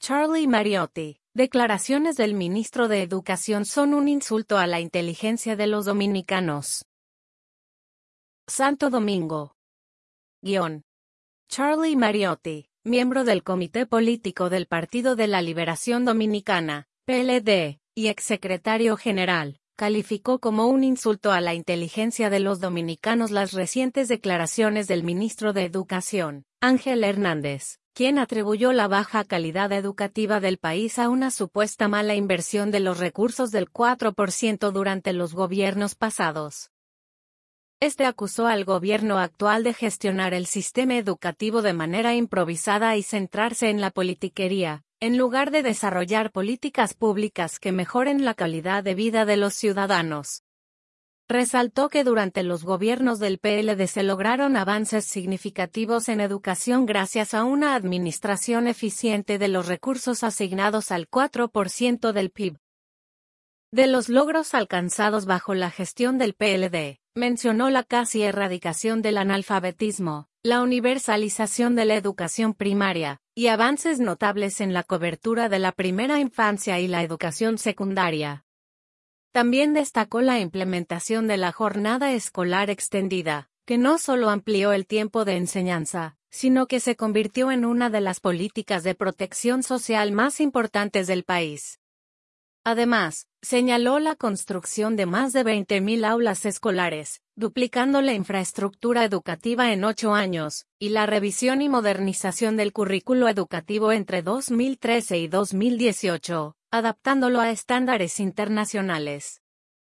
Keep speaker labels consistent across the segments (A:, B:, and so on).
A: Charlie Mariotti. Declaraciones del ministro de Educación son un insulto a la inteligencia de los dominicanos. Santo Domingo. Charlie Mariotti, miembro del Comité Político del Partido de la Liberación Dominicana, PLD, y exsecretario general, calificó como un insulto a la inteligencia de los dominicanos las recientes declaraciones del ministro de Educación, Ángel Hernández, quien atribuyó la baja calidad educativa del país a una supuesta mala inversión de los recursos del 4% durante los gobiernos pasados. Este acusó al gobierno actual de gestionar el sistema educativo de manera improvisada y centrarse en la politiquería, en lugar de desarrollar políticas públicas que mejoren la calidad de vida de los ciudadanos. Resaltó que durante los gobiernos del PLD se lograron avances significativos en educación gracias a una administración eficiente de los recursos asignados al 4% del PIB. De los logros alcanzados bajo la gestión del PLD, mencionó la casi erradicación del analfabetismo, la universalización de la educación primaria, y avances notables en la cobertura de la primera infancia y la educación secundaria. También destacó la implementación de la jornada escolar extendida, que no solo amplió el tiempo de enseñanza, sino que se convirtió en una de las políticas de protección social más importantes del país. Además, señaló la construcción de más de 20.000 aulas escolares, duplicando la infraestructura educativa en 8 años, y la revisión y modernización del currículo educativo entre 2013 y 2018, adaptándolo a estándares internacionales.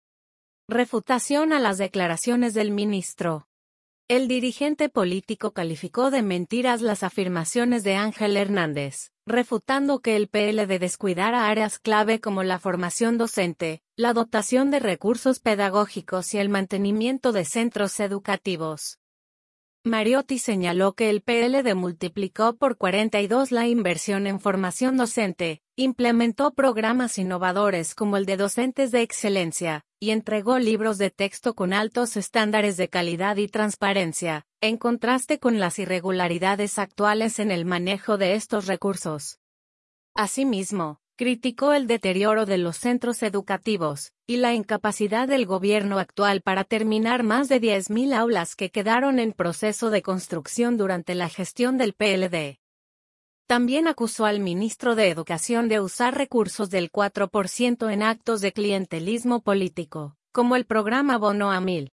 A: Refutación a las declaraciones del ministro. El dirigente político calificó de mentiras las afirmaciones de Ángel Hernández, refutando que el PLD descuidara áreas clave como la formación docente, la dotación de recursos pedagógicos y el mantenimiento de centros educativos. Mariotti señaló que el PLD multiplicó por 42 la inversión en formación docente, implementó programas innovadores como el de docentes de excelencia, y entregó libros de texto con altos estándares de calidad y transparencia, en contraste con las irregularidades actuales en el manejo de estos recursos. Asimismo, criticó el deterioro de los centros educativos, y la incapacidad del gobierno actual para terminar más de 10.000 aulas que quedaron en proceso de construcción durante la gestión del PLD. También acusó al ministro de Educación de usar recursos del 4% en actos de clientelismo político, como el programa Bono a 1000.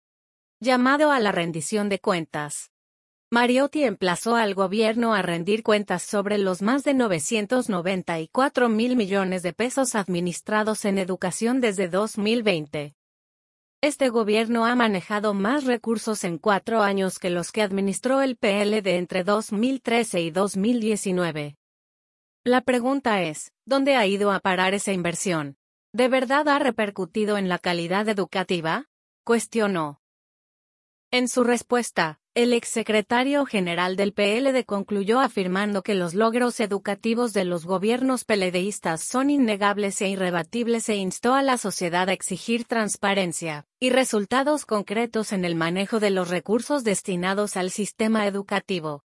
A: Llamado a la rendición de cuentas. Mariotti emplazó al gobierno a rendir cuentas sobre los más de 994.000 millones de pesos administrados en educación desde 2020. Este gobierno ha manejado más recursos en 4 años que los que administró el PLD entre 2013 y 2019. La pregunta es, ¿dónde ha ido a parar esa inversión? ¿De verdad ha repercutido en la calidad educativa?, cuestionó. En su respuesta, el exsecretario general del PLD concluyó afirmando que los logros educativos de los gobiernos PLDistas son innegables e irrebatibles e instó a la sociedad a exigir transparencia y resultados concretos en el manejo de los recursos destinados al sistema educativo.